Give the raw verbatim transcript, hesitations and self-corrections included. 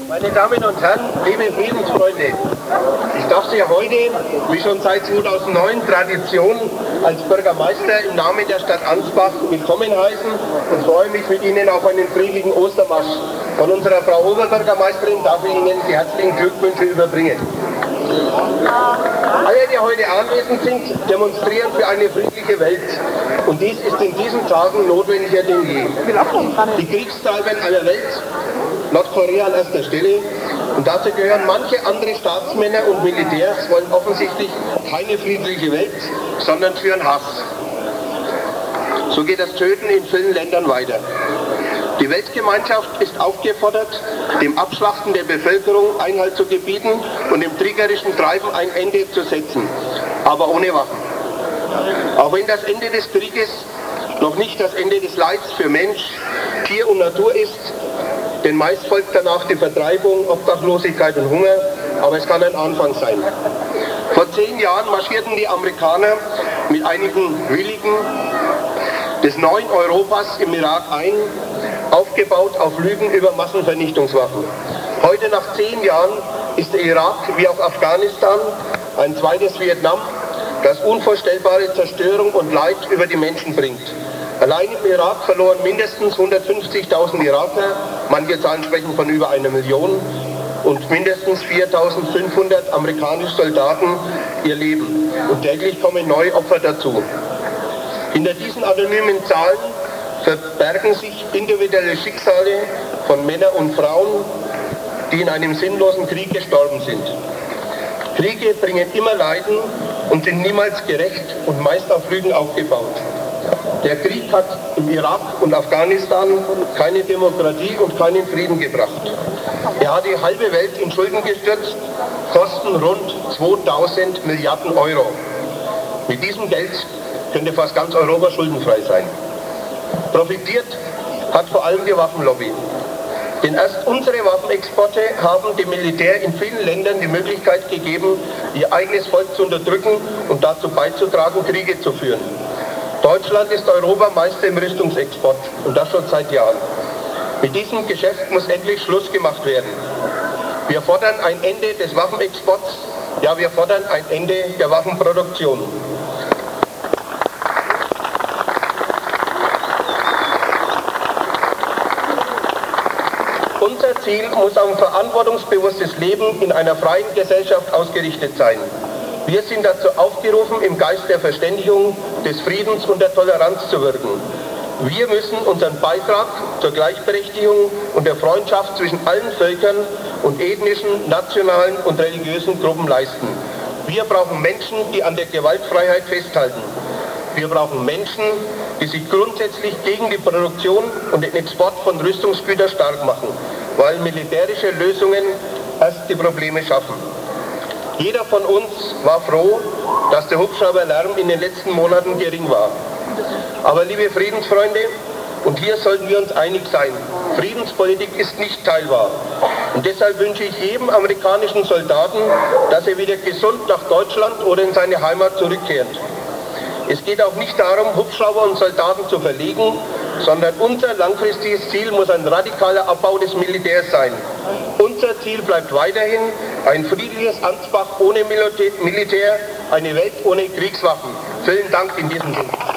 Meine Damen und Herren, liebe Friedensfreunde, ich darf Sie heute, wie schon seit zweitausendneun Tradition, als Bürgermeister im Namen der Stadt Ansbach willkommen heißen und freue mich mit Ihnen auf einen friedlichen Ostermarsch. Von unserer Frau Oberbürgermeisterin darf ich Ihnen die herzlichen Glückwünsche überbringen. Alle, die heute anwesend sind, demonstrieren für eine friedliche Welt. Und dies ist in diesen Tagen notwendiger denn je. Die Kriegstreiber aller Welt, Nordkorea an erster Stelle, und dazu gehören manche andere Staatsmänner und Militärs, wollen offensichtlich keine friedliche Welt, sondern führen Hass. So geht das Töten in vielen Ländern weiter. Die Weltgemeinschaft ist aufgefordert, dem Abschlachten der Bevölkerung Einhalt zu gebieten und dem kriegerischen Treiben ein Ende zu setzen, aber ohne Waffen. Auch wenn das Ende des Krieges noch nicht das Ende des Leids für Mensch, Tier und Natur ist, denn meist folgt danach die Vertreibung, Obdachlosigkeit und Hunger, aber es kann ein Anfang sein. Vor zehn Jahren marschierten die Amerikaner mit einigen Willigen des neuen Europas im Irak ein, aufgebaut auf Lügen über Massenvernichtungswaffen. Heute, nach zehn Jahren, ist der Irak wie auch Afghanistan ein zweites Vietnam, das unvorstellbare Zerstörung und Leid über die Menschen bringt. Allein im Irak verloren mindestens hundertfünfzigtausend Iraker, manche Zahlen sprechen von über einer Million, und mindestens viertausendfünfhundert amerikanische Soldaten ihr Leben. Und täglich kommen neue Opfer dazu. Hinter diesen anonymen Zahlen verbergen sich individuelle Schicksale von Männern und Frauen, die in einem sinnlosen Krieg gestorben sind. Kriege bringen immer Leiden und sind niemals gerecht und meist auf Lügen aufgebaut. Der Krieg hat im Irak und Afghanistan keine Demokratie und keinen Frieden gebracht. Er hat die halbe Welt in Schulden gestürzt, kosten rund zweitausend Milliarden Euro. Mit diesem Geld könnte fast ganz Europa schuldenfrei sein. Profitiert hat vor allem die Waffenlobby. Denn erst unsere Waffenexporte haben dem Militär in vielen Ländern die Möglichkeit gegeben, ihr eigenes Volk zu unterdrücken und dazu beizutragen, Kriege zu führen. Deutschland ist Europameister im Rüstungsexport und das schon seit Jahren. Mit diesem Geschäft muss endlich Schluss gemacht werden. Wir fordern ein Ende des Waffenexports, ja, wir fordern ein Ende der Waffenproduktion. Unser Ziel muss auf ein verantwortungsbewusstes Leben in einer freien Gesellschaft ausgerichtet sein. Wir sind dazu aufgerufen, im Geist der Verständigung, des Friedens und der Toleranz zu wirken. Wir müssen unseren Beitrag zur Gleichberechtigung und der Freundschaft zwischen allen Völkern und ethnischen, nationalen und religiösen Gruppen leisten. Wir brauchen Menschen, die an der Gewaltfreiheit festhalten. Wir brauchen Menschen, die sich grundsätzlich gegen die Produktion und den Export von Rüstungsgütern stark machen, weil militärische Lösungen erst die Probleme schaffen. Jeder von uns war froh, dass der Hubschrauberlärm in den letzten Monaten gering war. Aber liebe Friedensfreunde, und hier sollten wir uns einig sein, Friedenspolitik ist nicht teilbar. Und deshalb wünsche ich jedem amerikanischen Soldaten, dass er wieder gesund nach Deutschland oder in seine Heimat zurückkehrt. Es geht auch nicht darum, Hubschrauber und Soldaten zu verlegen, sondern unser langfristiges Ziel muss ein radikaler Abbau des Militärs sein. Unser Ziel bleibt weiterhin ein friedliches Ansbach ohne Militär, eine Welt ohne Kriegswaffen. Vielen Dank in diesem Sinne.